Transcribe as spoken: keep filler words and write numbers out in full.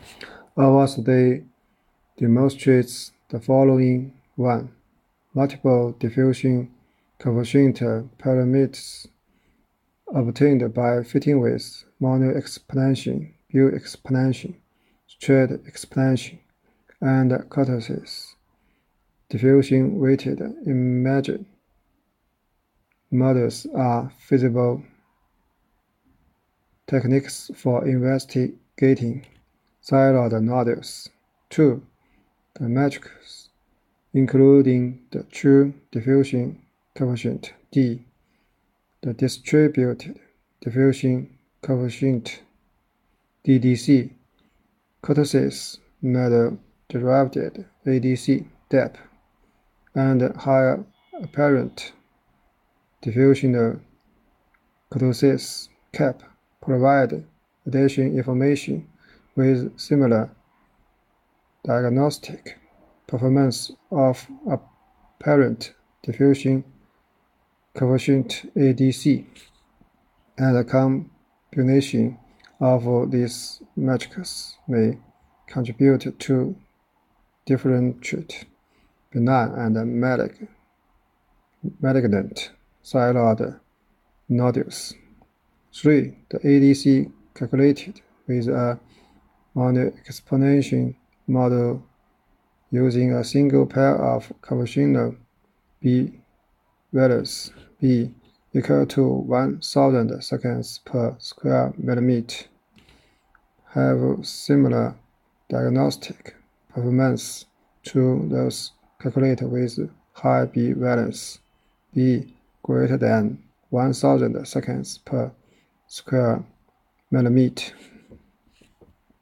Our study demonstrates the following: one. Multiple diffusion coefficient parameters obtained by fitting with Monod expansion, Biot expansion, Straight expansion, and kurtosis diffusion weighted image models are feasible techniques for investigating thyroid nodules. two. The metrics, including the true diffusion coefficient D, the distributed diffusion coefficient D D C, kurtosis model-derived A D C D E P, and higher apparent diffusional kurtosis C A P provide additional information with similar diagnostic performance of apparent diffusion coefficient A D C, and a combination of these metrics may contribute to differentiate benign and malignant thyroid nodules. three. The A D C calculated with a Monod expansion model using a single pair of conventional B values, B equal to one thousand seconds per square millimeter, have similar diagnostic performance to those calculated with high B values, B greater than one thousand seconds per square millimeter.